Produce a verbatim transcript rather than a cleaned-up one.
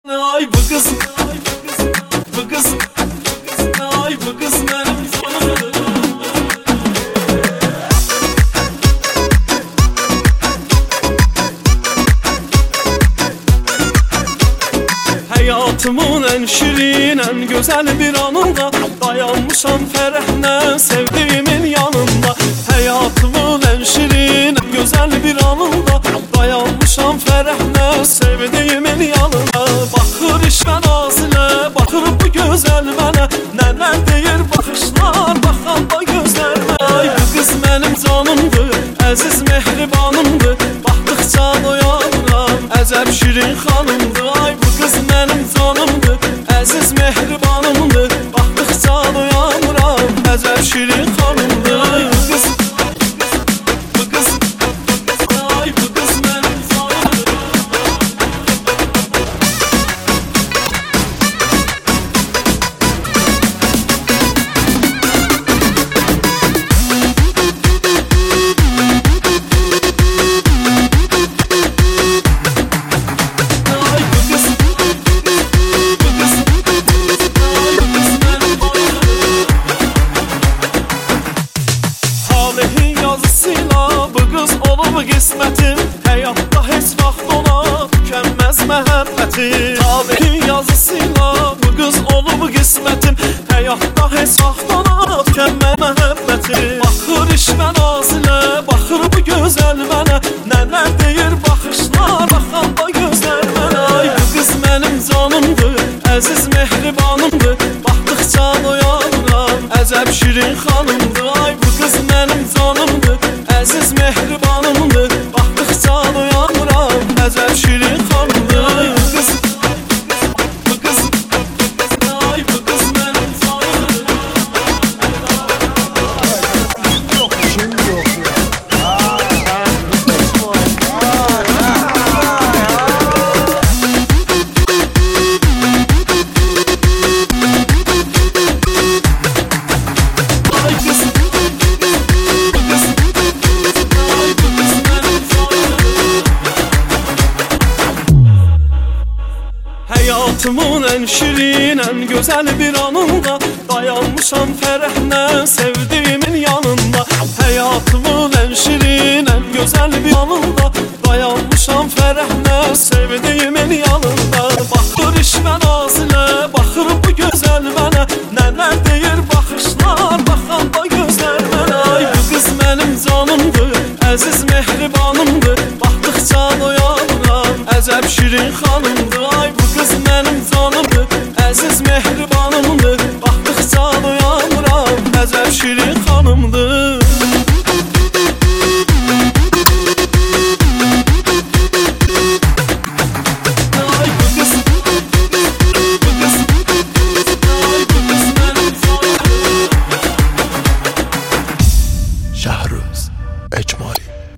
Ay bu kız, bu kız, ay bu kız benim canım. Hayatımın en şirin, en güzel bir anında dayanmışam ferahla sevdiğimin yanında. Hayatımın en şirin, en güzel bir anında dayanmışam ferahla sevdiğimin yanında. Bakır işmen ağzına, bakır bu güzel mənə, neler deyir bakışlar, bakan da gözlerime. Ay bu kız benim canımdır, aziz mehribanımdır, baktıkça doyanıram, acep şirin hanımdır. Ay bu kız benim canımdır, aziz mehribanımdır, baktıkça doyanıram, acep şirin hanımdır. Ay bu kız, bu kız, ay bu kız benim canımdır. Qismətim həyatda heç vaxt ona tükənməz məhəbbətim. Talehin yazısıyla bu qız olub qismətim, həyatda heç vaxt ona tükənməz məhəbbətim. Baxır işmən ağzına, baxır bu gözəl mənə, nələr deyir baxışlar, baxan da gözlər mənə. Ay bu qız mənim canımdır, əziz mehribanımdır, baxdıqca doyanıram, əcəb şirin xanımdır. Ay bu qız mənim canımdır, əziz mehribanımdır, baktıkça doyanıram, əcəb şirin xanımdır. Ay bu kız, bu kız, ay bu kız mənim canımdır. Yok şey yok Ay kız, hayatımın en şirin, en güzel bir anında dayanmışam ferahla sevdiğimin yanında. Hayatımın en şirin, en güzel bir anında dayanmışam ferahla sevdiğimin yanında. Bakır işmen ağzına, bakır bu güzel mənə, neler deyir bakışlar, bakan da gözler mənə. Ay bu kız benim canımdır, aziz mehribanımdır, baktıkça doyanıram, əcəb şirin xanımdır. Ay bu kız benim canımdır, aziz mehribanımdır, baktıkça doyanıram, əcəb şirin xanımdır. Ay bu kız, bu kız, ay bu kız benim canımdır. Şahruz Ecmali.